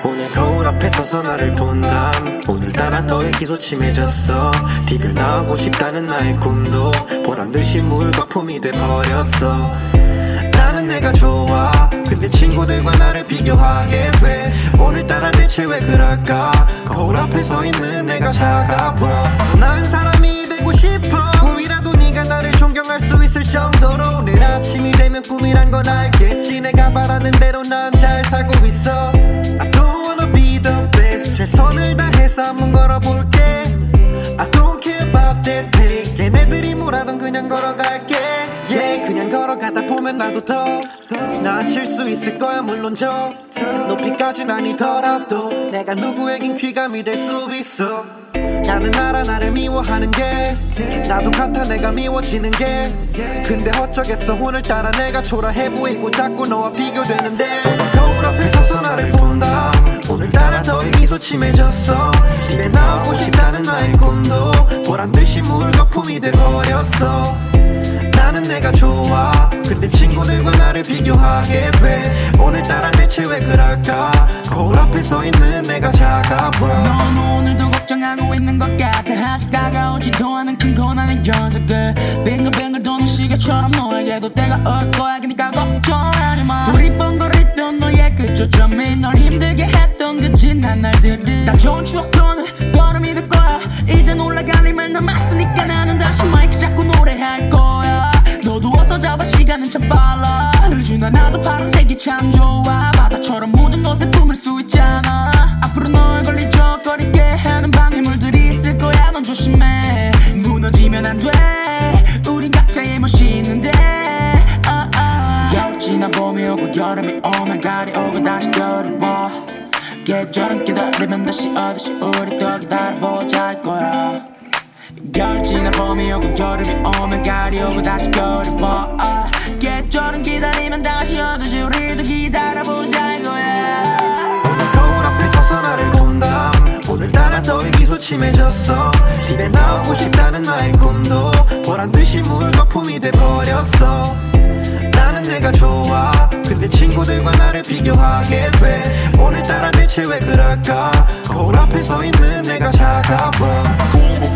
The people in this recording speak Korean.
오늘 거울 앞에 서서 나를 본담. 오늘따라 더 기소침해졌어. TV를 나오고 싶다는 나의 꿈도 보란듯이 물거품이 돼버렸어. 나는 내가 좋아. 근데 친구들과 나를 비교하게 돼. 오늘따라 대체 왜 그럴까. 거울 앞에 서 있는 내가 작아 보여. 더 나은 사람이 되고 싶어. 꿈이라도 네가 나를 존경할 수 있을 정도로. 오늘 아침이 되면 꿈이란 건 알겠지. 내가 바라는 대로 난 잘 살고 있어. I don't wanna be the best. 최선을 다해서 한번 걸어볼게. I don't care about that day. 걔네들이 뭐라던 그냥 걸어갈게. Yeah, 그냥 걸어가다 보면 나도 더 나아질 수 있을 거야. 물론 저 높이까진 아니더라도 내가 누구에겐 귀감이 될 수 있어. 나는 알아 나를 미워하는 게. 나도 같아 내가 미워지는 게. 근데 어쩌겠어 오늘따라 내가 초라해 보이고 자꾸 너와 비교되는데. 거울 앞에 서서 나를 본다. 오늘따라 더 기소침해졌어. 집에 나오고 싶다는 나의 꿈도 보란듯이 물거품이 돼버렸어. 나는 내가 좋아. 근데 친구들과 나를 비교하게 돼. 오늘따라 대체 왜 그럴까. 거울 앞에 서 있는 내가 작아 보여. 넌 오늘도 걱정하고 있는 것 같아. 아직 다가오지도 않은 큰 고난의 연속을 빙글빙글 도는 시계처럼 너에게도 때가 올 거야. 그니까 걱정하지마. 우리 번거리던 너의 그 초점이 널 힘들게 했던 그 지난 날들이 다 좋은 추억도는 걸음이 될 거야. 이젠 올라갈 힘을 남았으니까 나는 다시 마이크 잡고 노래할 거야. 너도 어서 잡아. 시간은 참 빨라. 흐주나 나도 파란색이 참 좋아. 바다처럼 모든 것에 품을 수 있잖아. 앞으로 널 걸리적거리게 하는 방해물들이 있을 거야. 넌 조심해. 무너지면 안 돼. 우린 각자의 멋이 있는데. 겨울 지나 봄이 오고 여름이 오면 가을이 오고 다시 겨울이 와. 계절은 기다리면 다시 오듯이 우리 또 기다려보자 할 거야. 겨울 지나 봄이 오고 여름이 오면 가을이 오고 다시 겨울이 와. 계절은 기다리면 다시 오듯이 우리도 기다려보자 이거야. 오늘 거울 앞에 서서 나를 본다. 오늘따라 더 기소침해졌어. 집에 나오고 싶다는 나의 꿈도 보란듯이 물거품이 돼버렸어. 나는 내가 좋아. 근데 친구들과 나를 비교하게 돼. 오늘따라 대체 왜 그럴까. 거울 앞에 서 있는 내가 작아 보여.